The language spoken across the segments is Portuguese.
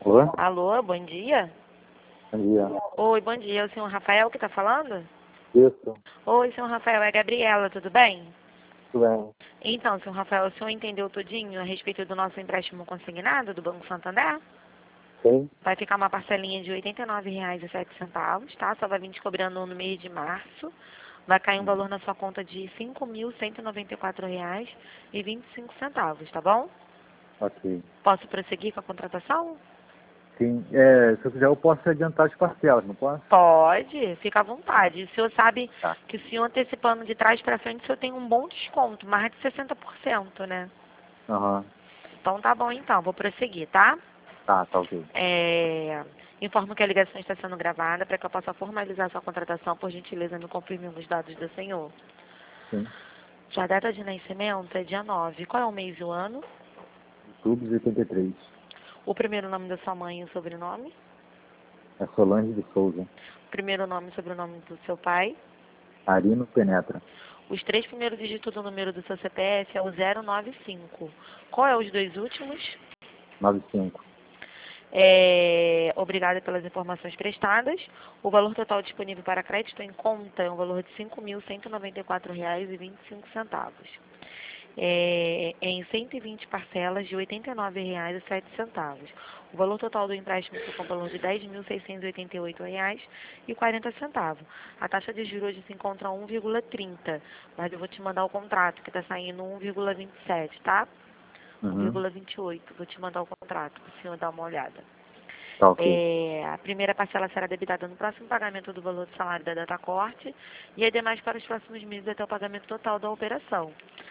Alô? Alô, bom dia. Bom dia. Oi, bom dia. É o senhor Rafael que está falando? Isso, Oi, senhor Rafael, é a Gabriela, tudo bem? tudo bem. Então, senhor Rafael, o senhor entendeu tudinho a respeito do nosso empréstimo consignado do Banco Santander? Sim? Vai ficar uma parcelinha de R$ 89,07, tá? Só vai vir te cobrando no mês de março. Vai cair um valor na sua conta de R$ 5.194,25, tá bom? Ok. Posso prosseguir com a contratação? Sim, se eu quiser eu posso adiantar as parcelas, não posso? Pode, fica à vontade. O senhor sabe Tá. que o senhor antecipando de trás para frente, o senhor tem um bom desconto, mais de 60%, né? Aham. Então tá bom então, vou prosseguir, tá? Tá ok. Informo que a ligação está sendo gravada para que eu possa formalizar sua contratação, por gentileza, me confirme os dados do senhor. Sim. Sua data de nascimento é dia 9. Qual é o mês e o ano? Outubro de 83. O primeiro nome da sua mãe e o sobrenome? É Solange de Souza. Primeiro nome e sobrenome do seu pai? Arino Penetra. Os três primeiros dígitos do número do seu CPF é o 095. Qual é os dois últimos? 95. Obrigada pelas informações prestadas. O valor total disponível para crédito em conta é um valor de R$ 5.194,25. Em 120 parcelas de R$ 89,07. O valor total do empréstimo ficou com o valor de R$ 10.688,40. A taxa de juros hoje se encontra 1,30, mas eu vou te mandar o contrato, que está saindo 1,27, tá? Uhum. 1,28. Vou te mandar o contrato, para o senhor dar uma olhada. Tá ok. A primeira parcela será debitada no próximo pagamento do valor do salário da data corte e as demais para os próximos meses até o pagamento total da operação.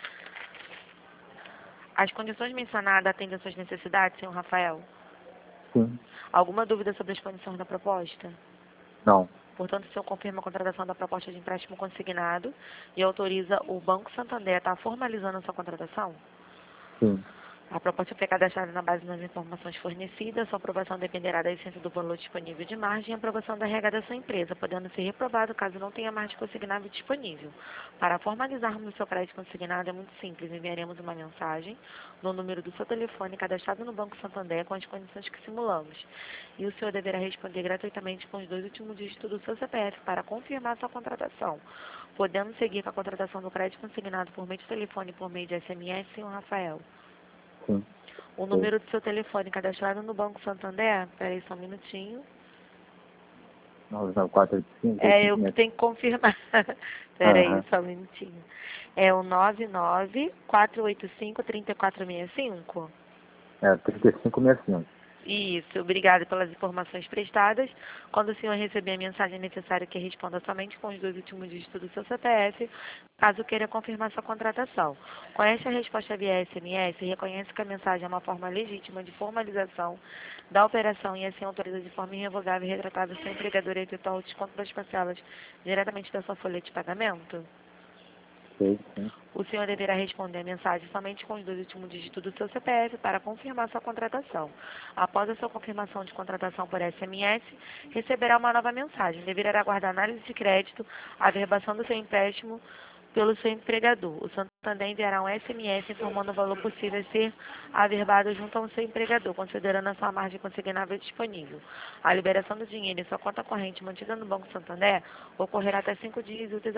As condições mencionadas atendem às suas necessidades, senhor Rafael? Sim. Alguma dúvida sobre as condições da proposta? Não. Portanto, o senhor confirma a contratação da proposta de empréstimo consignado e autoriza o Banco Santander a estar formalizando a sua contratação? Sim. A proposta foi cadastrada na base das informações fornecidas. Sua aprovação dependerá da essência do valor disponível de margem e aprovação da RH da sua empresa, podendo ser reprovado caso não tenha margem consignável disponível. Para formalizarmos o seu crédito consignado é muito simples. Enviaremos uma mensagem no número do seu telefone cadastrado no Banco Santander com as condições que simulamos. E o senhor deverá responder gratuitamente com os dois últimos dígitos do seu CPF para confirmar sua contratação. Podemos seguir com a contratação do crédito consignado por meio de telefone e por meio de SMS, senhor Rafael? Sim. O Ok. número do seu telefone cadastrado no Banco Santander, peraí só um minutinho. 99485 Eu que 856. tenho que confirmar. Peraí Aham. só um minutinho. É o 99485-3465? 3565. Isso, obrigada pelas informações prestadas. Quando o senhor receber a mensagem necessária que responda somente com os dois últimos dígitos do seu CPF, caso queira confirmar sua contratação. Com esta resposta via SMS, reconhece que a mensagem é uma forma legítima de formalização da operação e assim autoriza de forma irrevogável e retratável seu empregador a efetuar o desconto das parcelas diretamente da sua folha de pagamento? Ok, sim. O senhor deverá responder a mensagem somente com os dois últimos dígitos do seu CPF para confirmar sua contratação. Após a sua confirmação de contratação por SMS, receberá uma nova mensagem. Deverá aguardar análise de crédito, a averbação do seu empréstimo pelo seu empregador. O Santander enviará um SMS informando o valor possível a ser averbado junto ao seu empregador, considerando a sua margem consignável disponível. A liberação do dinheiro em sua conta corrente mantida no Banco Santander ocorrerá até 5 dias úteis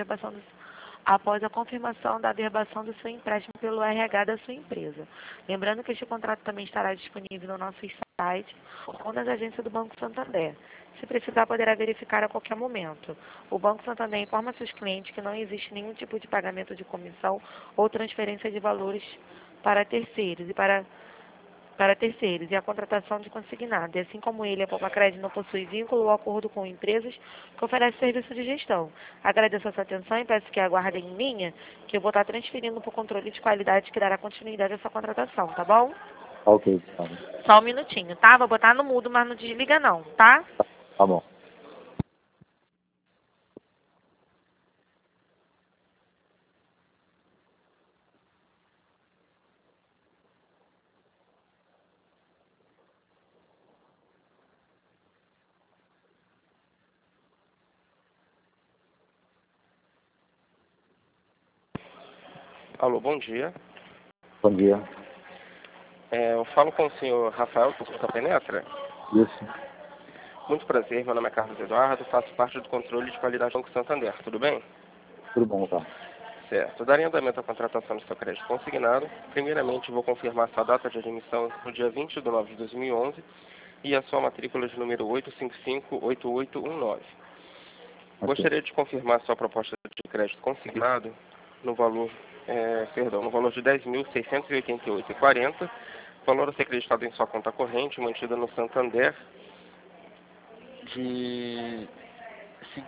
após a confirmação da averbação do seu empréstimo pelo RH da sua empresa. Lembrando que este contrato também estará disponível no nosso site ou nas agências do Banco Santander. Se precisar, poderá verificar a qualquer momento. O Banco Santander informa seus clientes que não existe nenhum tipo de pagamento de comissão ou transferência de valores para terceiros e a contratação de consignado. E assim como ele, a Poupa-Crédito não possui vínculo ou acordo com empresas que oferecem serviço de gestão. Agradeço a sua atenção e peço que aguardem em linha, que eu vou estar transferindo para o controle de qualidade que dará continuidade a essa contratação, tá bom? Ok, tá bom. Só um minutinho, tá? Vou botar no mudo, mas não desliga não, tá? Tá bom. Alô, bom dia. Bom dia. Eu falo com o senhor Rafael Tucuta Penetra. Isso. Muito prazer, meu nome é Carlos Eduardo, faço parte do controle de qualidade do Banco Santander, tudo bem? Tudo bom, tá? Certo. Daria andamento à contratação do seu crédito consignado. Primeiramente, vou confirmar sua data de admissão no dia 20 de nove de 2011 e a sua matrícula de número 8558819. Gostaria de confirmar sua proposta de crédito consignado no valor, no valor de R$ 10.688,40, valor a ser acreditado em sua conta corrente, mantida no Santander, de R$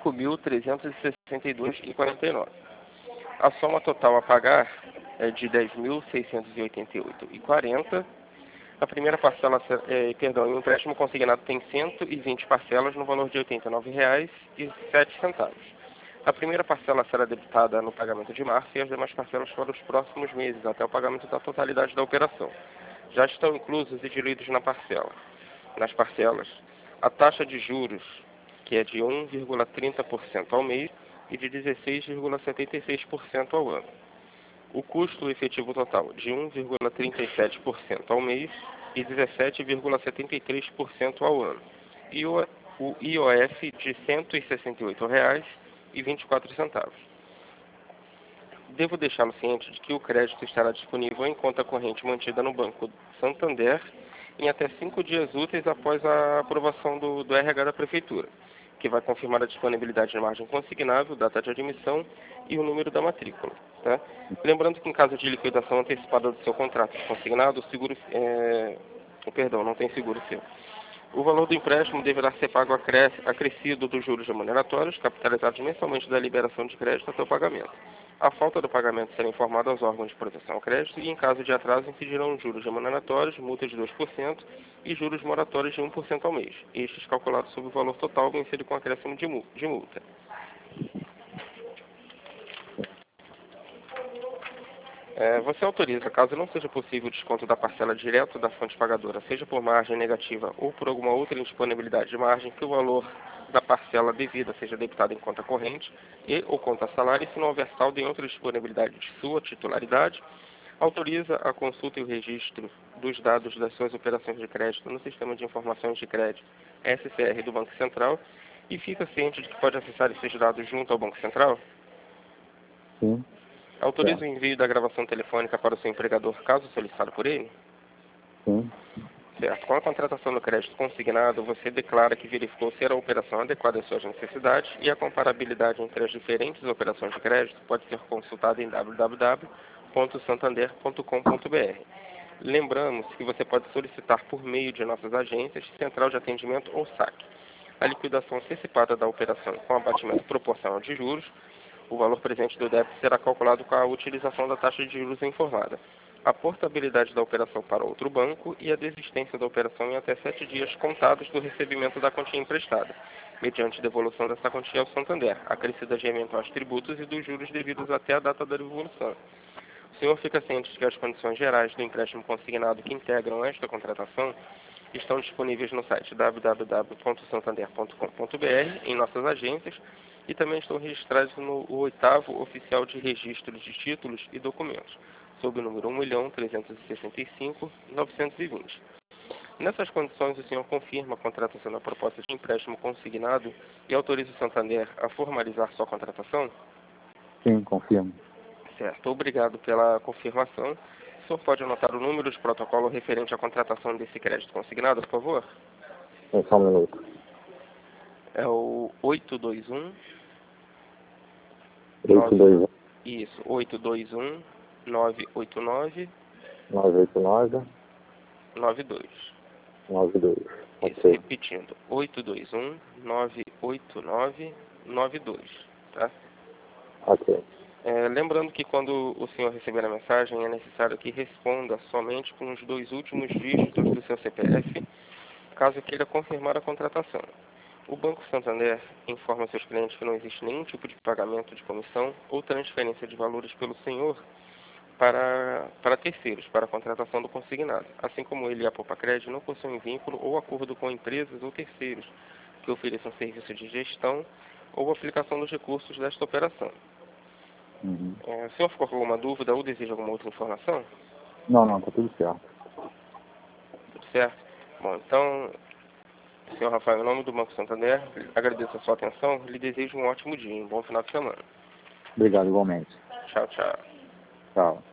5.362,49. A soma total a pagar é de R$ 10.688,40. A primeira parcela, o empréstimo consignado tem 120 parcelas no valor de R$ 89,07. A primeira parcela será debitada no pagamento de março e as demais parcelas para os próximos meses, até o pagamento da totalidade da operação. Já estão inclusos e diluídos nas parcelas, a taxa de juros, que é de 1,30% ao mês e de 16,76% ao ano. O custo efetivo total de 1,37% ao mês e 17,73% ao ano. E o IOF de R$ 168,24. Devo deixá-lo ciente de que o crédito estará disponível em conta corrente mantida no Banco Santander em até 5 dias úteis após a aprovação do RH da Prefeitura, que vai confirmar a disponibilidade de margem consignável, data de admissão e o número da matrícula. Tá? Lembrando que em caso de liquidação antecipada do seu contrato consignado, não tem seguro seu. O valor do empréstimo deverá ser pago acrescido dos juros remuneratórios, capitalizados mensalmente da liberação de crédito até o pagamento. A falta do pagamento será informada aos órgãos de proteção ao crédito e, em caso de atraso, incidirão juros remuneratórios, multa de 2% e juros moratórios de 1% ao mês, estes calculados sobre o valor total vencido com acréscimo de multa. Você autoriza, caso não seja possível o desconto da parcela direto da fonte pagadora, seja por margem negativa ou por alguma outra indisponibilidade de margem, que o valor da parcela devida seja debitado em conta corrente e ou conta salário, e se não houver saldo em outra disponibilidade de sua titularidade, autoriza a consulta e o registro dos dados das suas operações de crédito no Sistema de Informações de Crédito, SCR, do Banco Central, e fica ciente de que pode acessar esses dados junto ao Banco Central? Sim. Autoriza o envio da gravação telefônica para o seu empregador, caso solicitado por ele? Sim. Certo. Com a contratação do crédito consignado, você declara que verificou ser a operação adequada às suas necessidades e a comparabilidade entre as diferentes operações de crédito pode ser consultada em www.santander.com.br. Lembramos que você pode solicitar por meio de nossas agências, central de atendimento ou saque a liquidação antecipada da operação com abatimento proporcional de juros. O valor presente do débito será calculado com a utilização da taxa de juros informada, a portabilidade da operação para outro banco e a desistência da operação em até 7 dias contados do recebimento da quantia emprestada, mediante devolução dessa quantia ao Santander, acrescida de eventuais tributos e dos juros devidos até a data da devolução. O senhor fica ciente de que as condições gerais do empréstimo consignado que integram esta contratação estão disponíveis no site www.santander.com.br, em nossas agências, e também estão registrados no 8º Oficial de Registro de Títulos e Documentos, sob o número 1.365.920. Nessas condições, o senhor confirma a contratação da proposta de empréstimo consignado e autoriza o Santander a formalizar sua contratação? Sim, confirmo. Certo. Obrigado pela confirmação. O senhor pode anotar o número de protocolo referente à contratação desse crédito consignado, por favor? Só um minuto. É o 821... 821 Isso, 821 989 989 92. 92. Isso, Ok. repetindo, 821 989 92, tá? Ok. Lembrando que quando o senhor receber a mensagem, é necessário que responda somente com os 2 últimos dígitos do seu CPF, caso queira confirmar a contratação. O Banco Santander informa seus clientes que não existe nenhum tipo de pagamento de comissão ou transferência de valores pelo senhor para terceiros, para a contratação do consignado, assim como ele e a Popacred não possuem vínculo ou acordo com empresas ou terceiros que ofereçam serviço de gestão ou aplicação dos recursos desta operação. Uhum. O senhor ficou com alguma dúvida ou deseja alguma outra informação? Não, tá tudo certo. Certo? Bom, então, senhor Rafael, em nome do Banco Santander, agradeço a sua atenção, lhe desejo um ótimo dia, um bom final de semana. Obrigado, igualmente. Tchau, tchau. Tchau.